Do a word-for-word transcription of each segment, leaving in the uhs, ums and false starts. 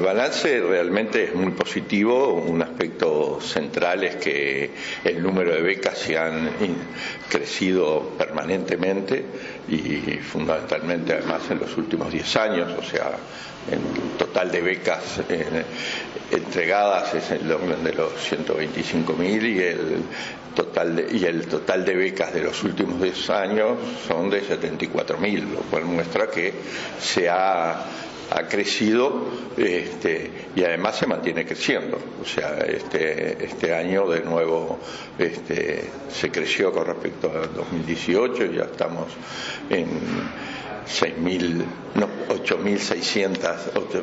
balance realmente es muy positivo. Un aspecto central es que el número de becas se han crecido permanentemente y fundamentalmente además en los últimos diez años, o sea, el total de becas eh, entregadas es el orden de los ciento veinticinco mil y el total de, y el total de becas de los últimos diez años son de setenta y cuatro mil, lo cual muestra que se ha ha crecido este, y además se mantiene creciendo. O sea, este, este año de nuevo este, se creció con respecto a dos mil dieciocho, ya estamos en seis mil, no, ocho mil seiscientos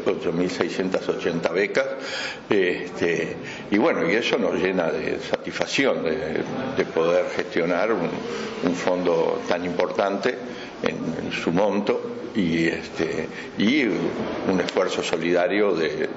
ochenta becas, este, y bueno, y eso nos llena de satisfacción de, de poder gestionar un, un fondo tan importante en, en su monto y este y un esfuerzo solidario de, de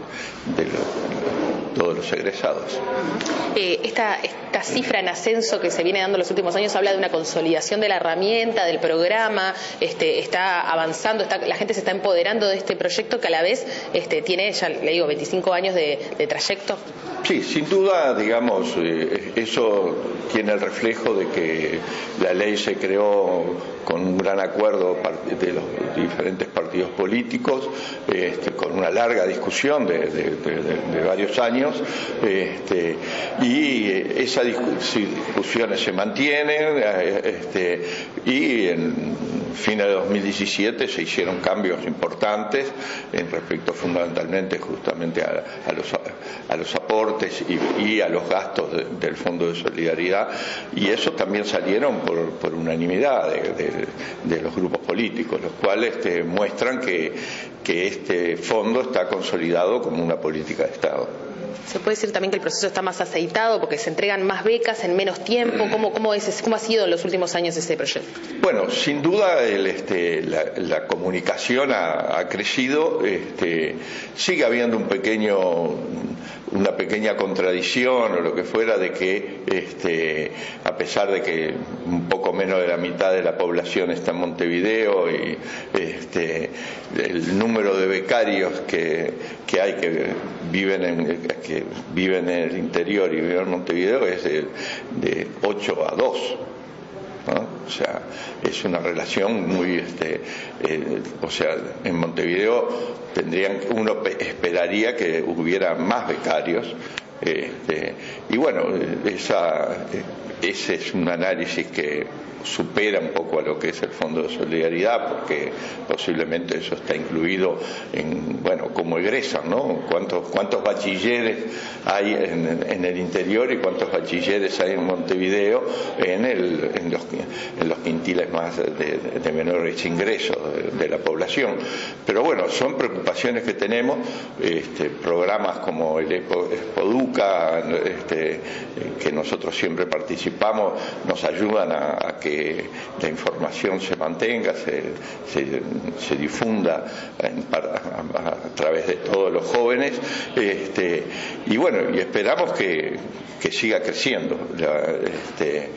lo, todos los egresados. Eh, esta, esta cifra en ascenso que se viene dando en los últimos años habla de una consolidación de la herramienta, del programa, este, está avanzando, está, la gente se está empoderando de este proyecto que a la vez este, tiene, ya le digo, veinticinco años de, de trayecto. Sí, sin duda, digamos, eh, eso tiene el reflejo de que la ley se creó con un gran acuerdo de los diferentes partidos políticos, este, con una larga discusión de, de, de, de varios años, este, y esas discusiones se mantienen, este, y en fines de dos mil diecisiete se hicieron cambios importantes en respecto fundamentalmente justamente a, a, los, a los aportes y, y a los gastos de, del Fondo de Solidaridad, y eso también salieron por, por unanimidad de, de, de los grupos políticos, los cuales este, muestran que, que este fondo está consolidado como una política de Estado. ¿Se puede decir también que el proceso está más aceitado porque se entregan más becas en menos tiempo? ¿Cómo, cómo, es, cómo ha sido en los últimos años ese proyecto? Bueno, sin duda el, este, la, la comunicación ha, ha crecido. Este, sigue habiendo un pequeño, una pequeña contradicción o lo que fuera de que, este, a pesar de que un poco menos de la mitad de la población está en Montevideo y este, el número de becarios que, que hay que viven en que viven en el interior y viven en Montevideo es de, de ocho a dos, ¿no? O sea, es una relación muy, este, eh, o sea, en Montevideo tendrían, uno esperaría que hubiera más becarios, este, y bueno, esa, ese es un análisis que supera un poco a lo que es el Fondo de Solidaridad, porque posiblemente eso está incluido en, bueno, como egresan, ¿no? ¿Cuántos, cuántos bachilleres hay en, en el interior y cuántos bachilleres hay en Montevideo en, el, en, los, en los quintiles más de, de menores ingresos de, de la población? Pero bueno, son preocupaciones que tenemos. Este, programas como el Expoduca, este, que nosotros siempre participamos, nos ayudan a, a que la información se mantenga, se, se, se difunda en, a, a, a través de todos los jóvenes, este, y bueno, y esperamos que, que siga creciendo. La, este,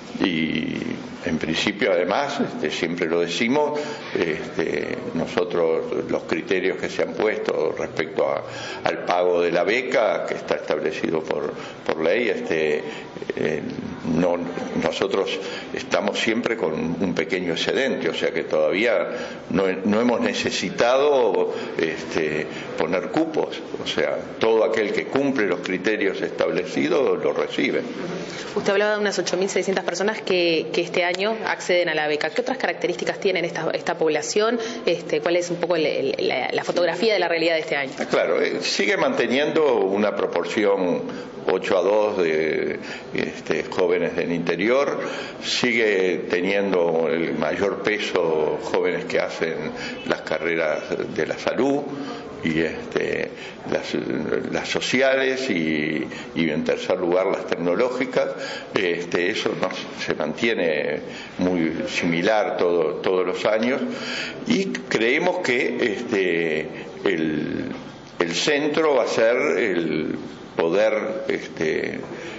y en principio además este, siempre lo decimos, este, nosotros los criterios que se han puesto respecto a, al pago de la beca que está establecido por, por ley, este, eh, no, nosotros estamos siempre con un pequeño excedente, o sea que todavía no, no hemos necesitado este, poner cupos, o sea, todo aquel que cumple los criterios establecidos lo recibe. Usted hablaba de unas ocho mil seiscientas personas que, que este año acceden a la beca. ¿Qué otras características tienen esta, esta población? Este, ¿Cuál es un poco el, el, la, la fotografía de la realidad de este año? Claro, eh, sigue manteniendo una proporción ocho a dos de este, jóvenes del interior, sigue teniendo el mayor peso jóvenes que hacen las carreras de la salud y este, las, las sociales y, y en tercer lugar las tecnológicas. Este, eso no, se mantiene muy similar todo, todos los años, y creemos que este, el, el centro va a ser el poder este,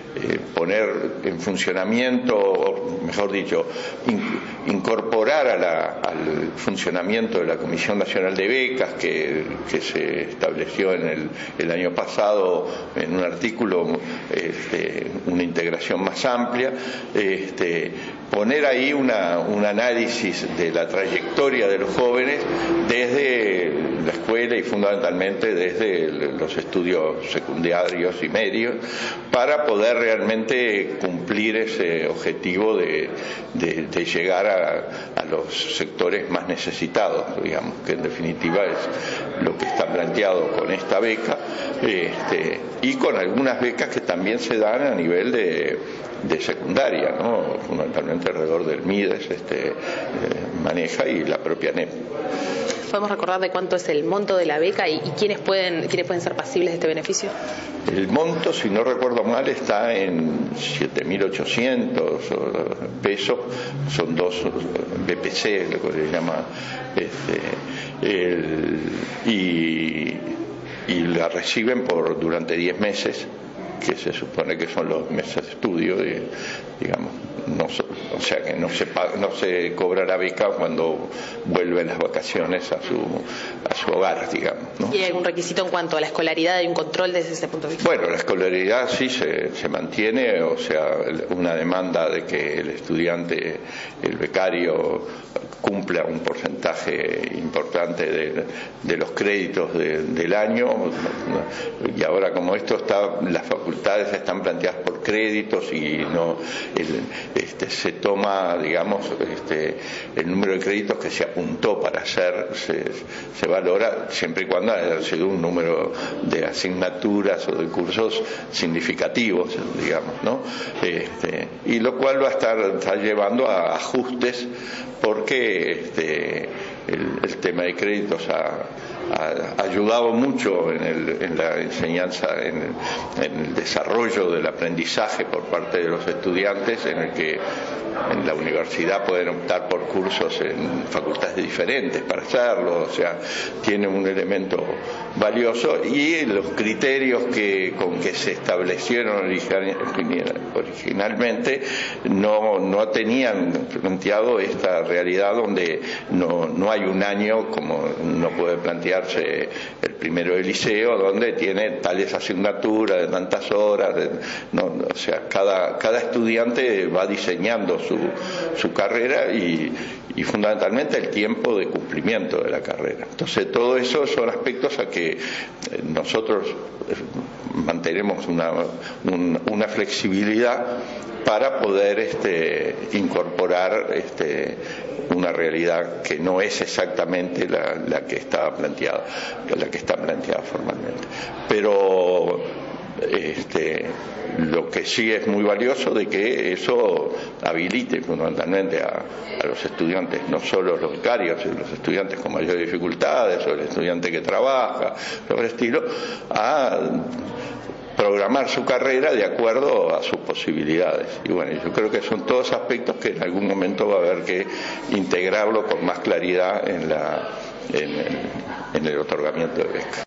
eh, poner en funcionamiento, o mejor dicho, in, incorporar a la, al funcionamiento de la Comisión Nacional de Becas que, que se estableció en el, el año pasado en un artículo, este, una integración más amplia, este, poner ahí una, un análisis de la trayectoria de los jóvenes desde la escuela y fundamentalmente desde los estudios secundarios y medios, para poder realmente cumplir ese objetivo de, de, de llegar a, a los sectores más necesitados, digamos, que en definitiva es lo que está planteado con esta beca, este, y con algunas becas que también se dan a nivel de, de secundaria, ¿no? Fundamentalmente alrededor del MIDES este, eh, maneja, y la propia N E P. ¿Podemos recordar de cuánto es el monto de la beca y, y quiénes pueden quiénes pueden ser pasibles de este beneficio? El monto, si no recuerdo mal, está en siete mil ochocientos pesos, son dos B P C, lo que se llama, este, el, y, y la reciben por durante diez meses, que se supone que son los meses de estudio, y, digamos, no, o sea que no se paga, no se cobra la beca cuando vuelven las vacaciones a su a su hogar, digamos, ¿no? ¿Y hay algún requisito en cuanto a la escolaridad? ¿Hay un control desde ese punto de vista? Bueno, la escolaridad sí se, se mantiene, o sea, una demanda de que el estudiante, el becario, cumpla un porcentaje importante de, de los créditos de, del año, y ahora como esto está, las facultades están planteadas por créditos y no el, este, se toma, digamos, este, el número de créditos que se apuntó para hacer, se, se valora siempre y cuando haya sido un número de asignaturas o de cursos significativos, digamos, ¿no? Este, y lo cual va a estar, está llevando a ajustes, porque este, el, el tema de créditos ha, ha ayudado mucho en, el, en la enseñanza, en el, en el desarrollo del aprendizaje por parte de los estudiantes, en el que en la universidad pueden optar por cursos en facultades diferentes para hacerlo, o sea, tiene un elemento valioso, y los criterios que con que se establecieron originalmente no, no tenían planteado esta realidad donde no, no hay un año como no puede plantearse el primero de liceo, donde tiene tales asignaturas de tantas horas, de, no, o sea, cada, cada estudiante va diseñando su, su carrera y, y fundamentalmente el tiempo de cumplimiento de la carrera. Entonces, todo eso son aspectos a que nosotros mantenemos una, un, una flexibilidad para poder este, incorporar este, una realidad que no es exactamente la, la que está planteada, la que está planteada formalmente. Pero este, lo que sí es muy valioso de que eso habilite fundamentalmente a, a los estudiantes, no solo los becarios, sino los estudiantes con mayores dificultades o el estudiante que trabaja, sobre el estilo, a programar su carrera de acuerdo a sus posibilidades. Y bueno, yo creo que son todos aspectos que en algún momento va a haber que integrarlo con más claridad en, la, en, el, en el otorgamiento de becas.